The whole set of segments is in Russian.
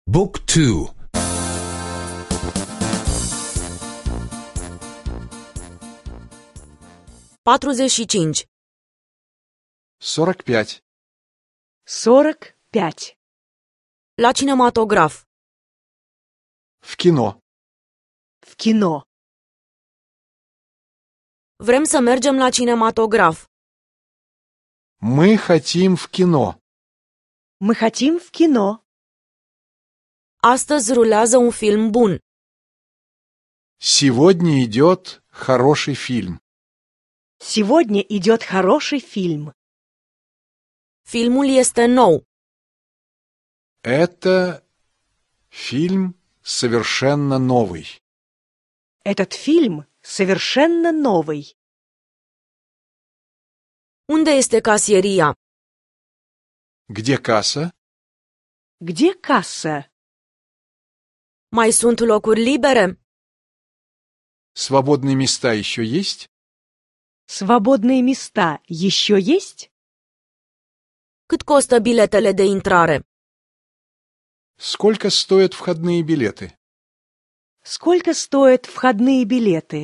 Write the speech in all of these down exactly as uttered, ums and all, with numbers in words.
Book two. patruzeci și cinci. сорок пять. сорок пять. La cinematograf. В кино. В кино. Vrem să mergem la cinematograf. Мы хотим в кино. Мы хотим в кино. Astăzi rulează un film bun. Сегодня идет хороший фильм. Сегодня идет хороший фильм. Filmul este nou. Это фильм совершенно новый. Этот фильм совершенно новый. Unde este casieria? Где касса? Где касса? Mai sunt locuri libere? Свободные места еще есть? Свободные места еще есть? Cât costă biletele de intrare? Сколько стоят входные билеты? Сколько стоят входные билеты?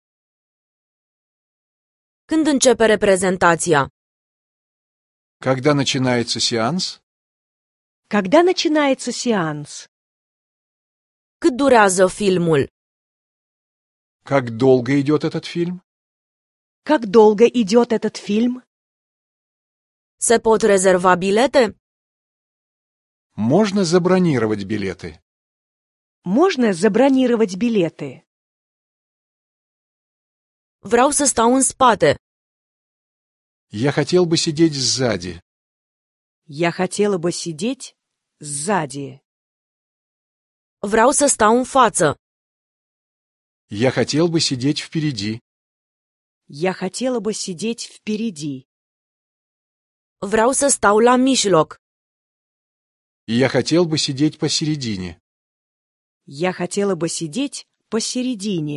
Când începe reprezentația? Когда начинается сеанс? Когда начинается сеанс? Cât durează filmul? Как долго идет этот фильм? Как долго идет этот фильм? Se pot rezerva bilete? Можно забронировать билеты. Можно забронировать билеты. Vreau să stau în spate. Я хотел бы сидеть сзади. Я хотела бы сидеть сзади. Vreau să stau în față. Я хотел бы сидеть впереди. Я хотела бы сидеть впереди. Vreau să stau la mijloc. Я хотел бы сидеть посередине. Я хотела бы сидеть посередине.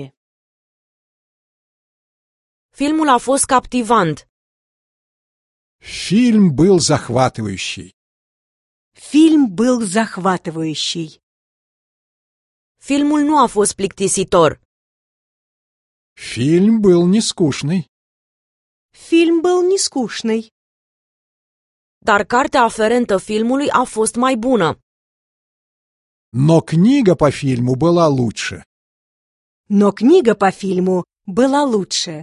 Filmul a fost captivant. Фильм был захватывающий. Фильм был захватывающий. Filmul nu a fost plictisitor. Фильм был не скучный. Фильм был не скучный. Dar cartea aferentă filmului a fost mai bună. Но книга по фильму была лучше. Но книга по фильму была лучше.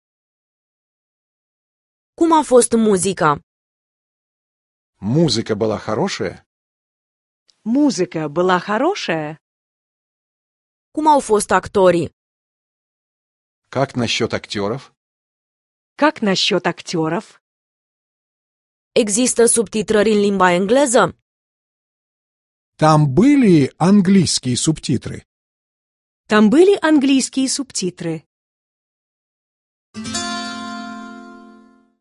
Cum a fost muzica? Музыка была хорошая? Музыка была хорошая? Cum au fost actorii? Как насчет актеров? Как насчет актеров? Există subtitrări în limba engleză? Там были английские субтитры. Там были английские субтитры.